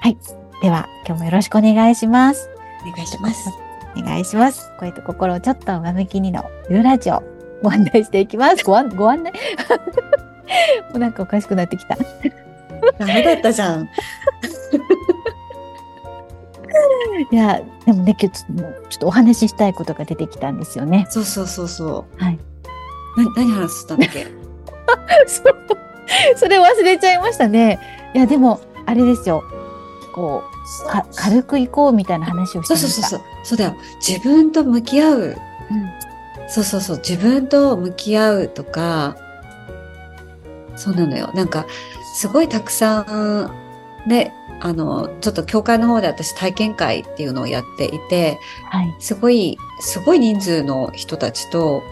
。では、今日もよろしくお願いします。 お願いします。 お願いします。声と心をちょっと上向きにのゆるラジオ、ご案内していきます。ご案内もうなんかおかしくなってきた。 ダメだったじゃん。 いや、でもね、今日ちょっとお話ししたいことが出てきたんですよね。 そう。 はい。 何話したんだっけ？ それ忘れちゃいましたね。いや、でも、あれですよ。こう、軽くいこうみたいな話をしてました。 そうだよ。自分と向き合う。そう。自分と向き合うとか、そうなのよ。なんか、すごいたくさん、ね、ちょっと教会の方で私体験会っていうのをやっていて、 はい、 すごい人数の人たちと、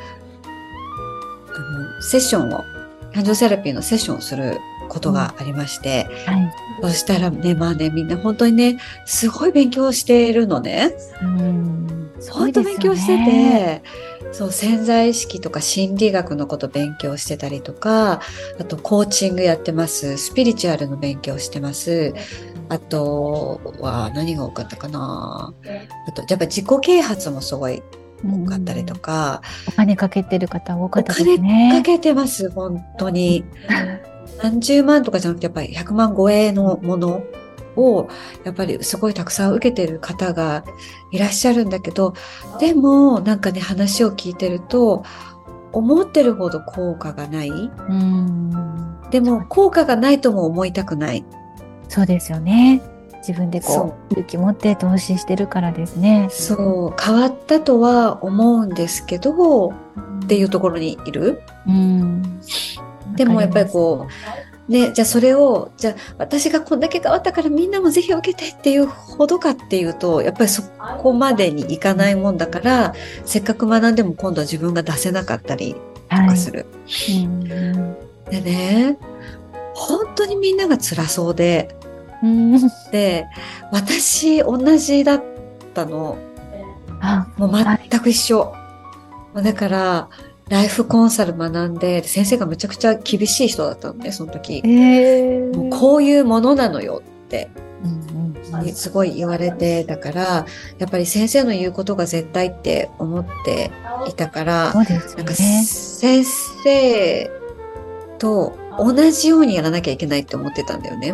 セッションを、感情セラピーのセッションをすることがありまして、 はい、 そしたらね、みんな本当にね、すごい勉強しているのね。本当勉強してて、そう、潜在意識とか心理学のこと勉強してたりとか、あとコーチングやってます。スピリチュアルの勉強してます。あとは何が多かったかな。あと、やっぱ自己啓発もすごい多かったりとか。 お金かけてる方多かったですね。 お金かけてます、本当に。何十万とかじゃなくて、やっぱり100万超えのものを、やっぱりすごいたくさん受けてる方がいらっしゃるんだけど、でもなんかね、話を聞いてると、思ってるほど効果がない。でも効果がないとも思いたくない。 そうですよね。自分で勇気持って投資してるからですね。 そう、変わったとは思うんですけど、っていうところにいる。でもやっぱりね、じゃあそれを、じゃあ私がこんだけ変わったからみんなもぜひ受けてっていうほどかっていうと、やっぱりそこまでにいかないもんだから、せっかく学んでも今度は自分が出せなかったりとかする。でね、本当にみんなが辛そうで、で、私同じだったの。もう全く一緒。だから、ライフコンサル学んで、先生がめちゃくちゃ厳しい人だったのね、その時。もうこういうものなのよって、すごい言われて、だから、やっぱり先生の言うことが絶対って思っていたから、なんか先生と同じようにやらなきゃいけないって思ってたんだよね。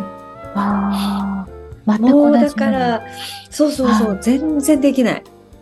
もうだから、そう、全然できない。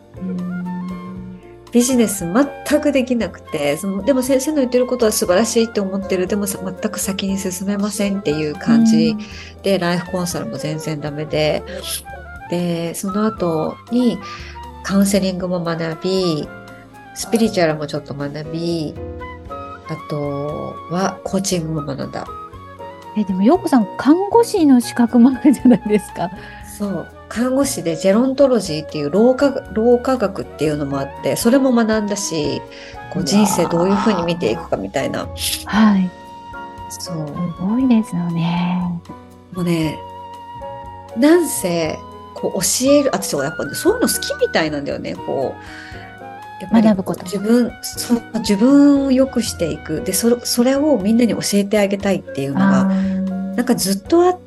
ビジネス全くできなくて、でも先生の言ってることは素晴らしいって思ってる。でも全く先に進めませんっていう感じで、ライフコンサルも全然ダメで、で、その後にカウンセリングも学び、スピリチュアルもちょっと学び、あとはコーチングも学んだ。 でも陽子さん、看護師の資格もあるじゃないですか。 そう。看護師でジェロントロジーっていう老化学っていうのもあって、それも学んだし、人生どういうふうに見ていくかみたいな。 はい。 そう。 すごいですよね。 もうね、なんせ、教える、私はやっぱ、ね、そういうの好きみたいなんだよね、やっぱり学ぶこと。 自分を良くしていく。で、それをみんなに教えてあげたいっていうのが、なんかずっとあって、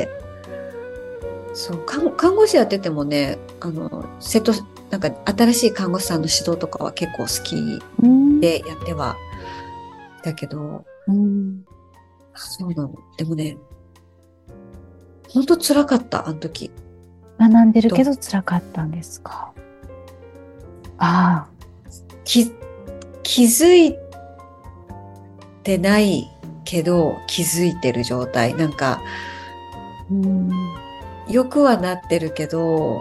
そう、看護師やっててもね、なんか新しい看護師さんの指導とかは結構好きでやっては、だけど、そうなの。でもね、本当辛かった、あの時。 学んでるけど辛かったんですか。 気づいてないけど気づいてる状態。なんか、よくはなってるけど、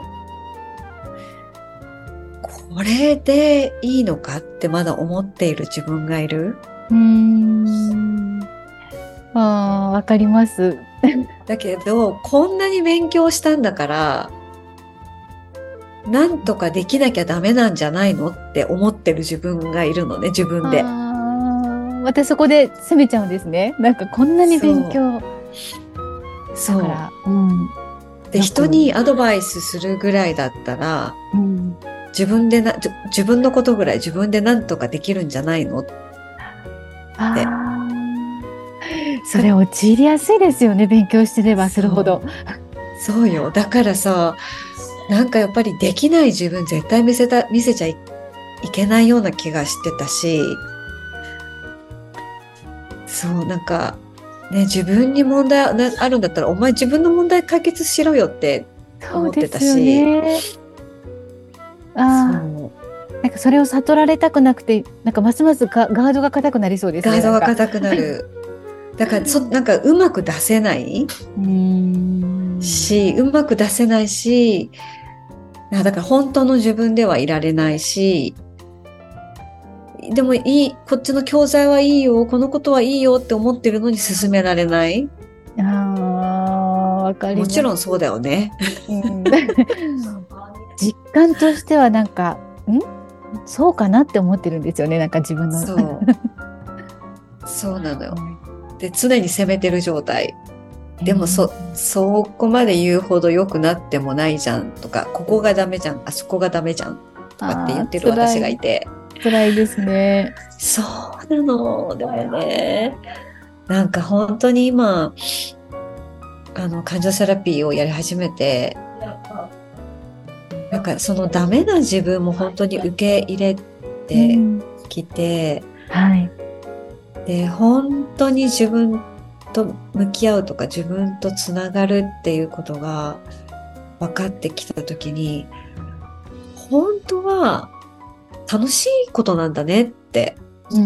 これでいいのかってまだ思っている自分がいる。 わかります。 だけど、こんなに勉強したんだから、なんとかできなきゃダメなんじゃないのって思ってる自分がいるのね、自分で。 またそこで責めちゃうんですね。なんかこんなに勉強。 そう。 だから、 で、人にアドバイスするぐらいだったら、自分のことぐらい自分でなんとかできるんじゃないのって。 それ陥りやすいですよね、勉強してればするほど。 そうよ。だからさ、なんかやっぱりできない自分絶対見せちゃいけないような気がしてたし、そう、なんか、ね、自分に問題あるんだったら、お前自分の問題解決しろよって思ってたし。 そうですよね。ああ、なんかそれを悟られたくなくて、なんかますますガードが硬くなりそうですね。 ガードが硬くなる。だからなんかうまく出せないし、うまく出せないし、だから本当の自分ではいられないし、でもこっちの教材はいいよ、このことはいいよって思ってるのに進められない。 ああ、わかります。 もちろんそうだよね。 実感としてはなんか、そうかなって思ってるんですよね。なんか自分の。 そうなのよ。で、常に責めてる状態。でもそこまで言うほど良くなってもないじゃんとか、ここがダメじゃん、あそこがダメじゃんとかって言ってる私がいて。 辛いですね。 そうなの。でもね、なんか本当に今、感情セラピーをやり始めて、なんかそのダメな自分も本当に受け入れてきて、 はい。 で、本当に自分と向き合うとか自分とつながるっていうことが分かってきたときに、本当は楽しいことなんだねって。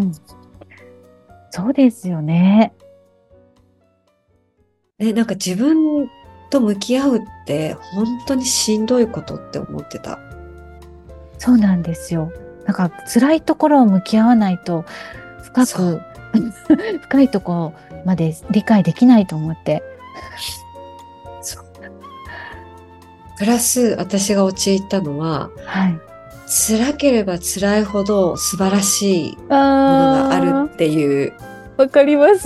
そうですよね。 なんか自分と向き合うって本当にしんどいことって思ってた。 そうなんですよ。なんか辛いところを向き合わないと深いところまで理解できないと思って。 そう。プラス私が陥ったのは、辛ければ辛いほど素晴らしいものがあるっていう。 わかります。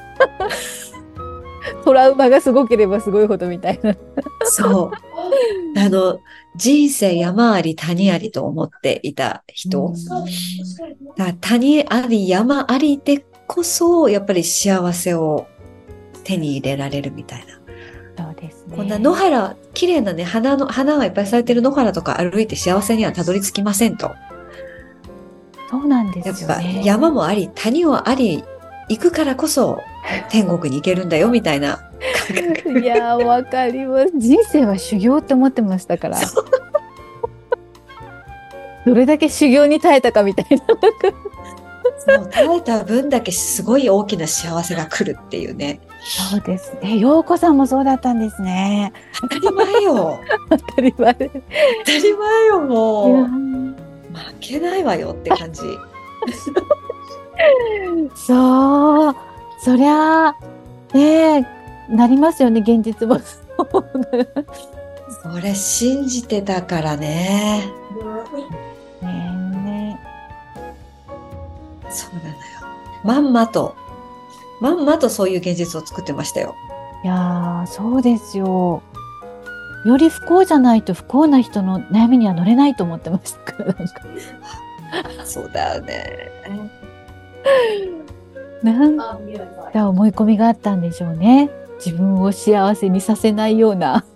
トラウマがすごければすごいほどみたいな。 そう。人生山あり谷ありと思っていた人。だから谷あり山ありでこそ、やっぱり幸せを手に入れられるみたいな。 そうですね。 こんな野原、綺麗なね、花がいっぱい咲いてる野原とか歩いて幸せにはたどり着きませんと。 そうなんですよね。 やっぱ山もあり、谷もあり、行くからこそ天国に行けるんだよみたいな感覚。 いや、わかります。人生は修行って思ってましたから。どれだけ修行に耐えたかみたいな。 そう、耐えた分だけすごい大きな幸せが来るっていうね。 そうですね。陽子さんもそうだったんですね。 当たり前よ。 当たり前。 当たり前よ、もう。負けないわよって感じ。 そう。そりゃあ、なりますよね、現実も。 それ信じてたからね。そうなのよ。まんまとそういう現実を作ってましたよ。 いやー、そうですよ。より不幸じゃないと不幸な人の悩みには乗れないと思ってましたから、なんか。 そうだよね。 なんか思い込みがあったんでしょうね。自分を幸せにさせないような。